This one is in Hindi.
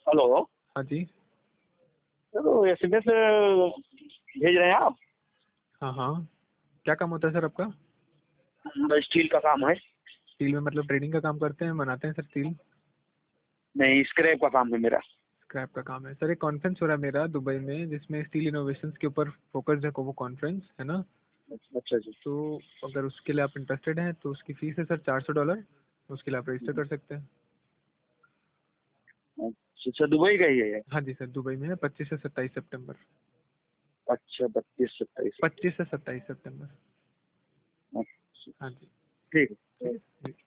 हेलो। हाँ जी। तो एसएमएस भेज रहे हैं आप? हाँ हाँ, क्या काम होता है सर आपका? हमारा स्टील का काम है। स्टील में मतलब ट्रेडिंग का काम करते हैं, बनाते हैं सर स्टील? नहीं, स्क्रैप का काम है मेरा। स्क्रैप का काम है सर। एक कॉन्फ्रेंस हो रहा है मेरा दुबई में, जिसमें स्टील इनोवेशंस के ऊपर फोकस्ड है वो कॉन्फ्रेंस, है ना? अच्छा जी। तो अगर उसके लिए आप इंटरेस्टेड हैं तो उसकी फ़ीस है सर $400। उसके लिए आप रजिस्टर कर सकते हैं। अच्छा, दुबई का ही है ये? हाँ जी सर, दुबई में है, 25 से 27 सितंबर। अच्छा, 32-27। 25 से 27 सितंबर। अच्छा, हाँ जी। ठीक है। ठीक है जी।